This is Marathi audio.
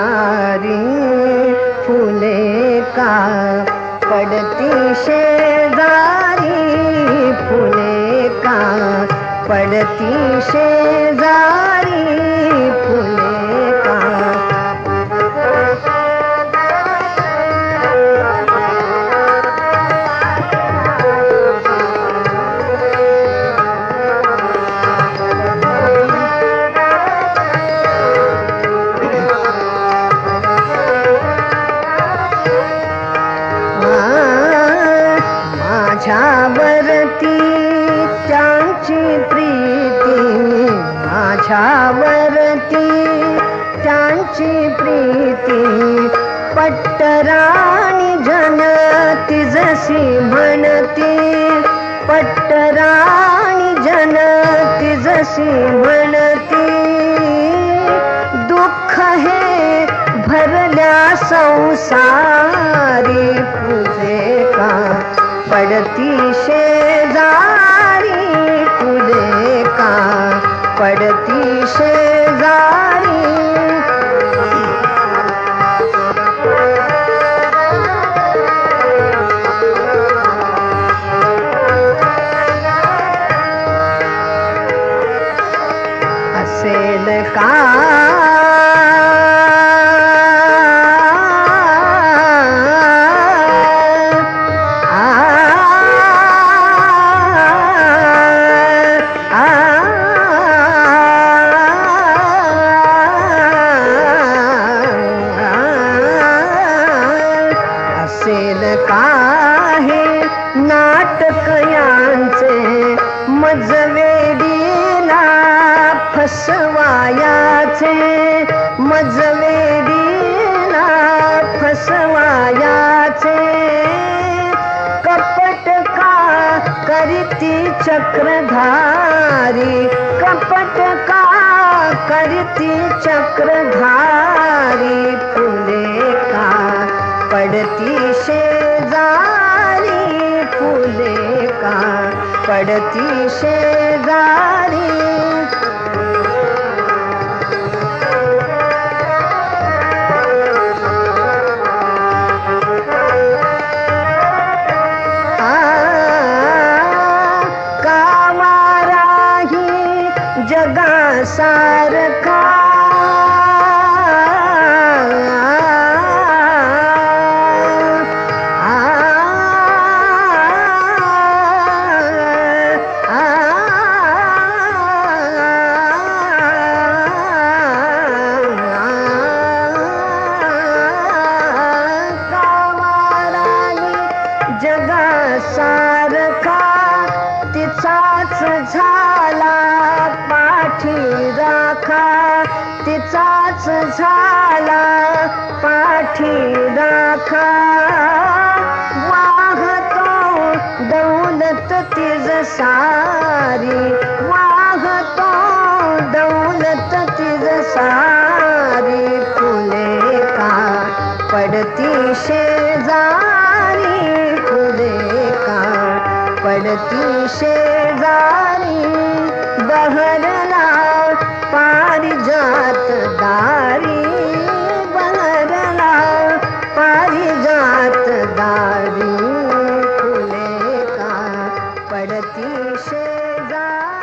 फुले का पडती शेजारी फुले का पडती शेजारी फुले का माझ्यावरती त्यांची प्रीती माझ्यावरती त्यांची प्रीती पट्टराणी जन तिजसी म्हणती पट्टराणी जन तिजसी म्हणती दुःख हे भरल्या संसारी तुझे का पडती शेजारी फुले का पडती शेजारी असेल का काहे नाटक यांचे मजवेडीला फसवायाचे मजवेडीला फसवायाचे कपट का करती चक्रधारी कपट का करती चक्रधारी फुले का पडती शेजारी फुले का पडती शेजारी कामाराही जगासारखा जगासारखा तिचाच झाला पाठी राखा तिचाच झाला पाठी राखा वाहतो दौलत तिज सारी वाहतो दौलत तिज सारी फुले का पडती शेजारी फुले का पडती शेजारी बहरला पारिजात दारी बहरला पारिजात दारी फुले का पडती शेजारी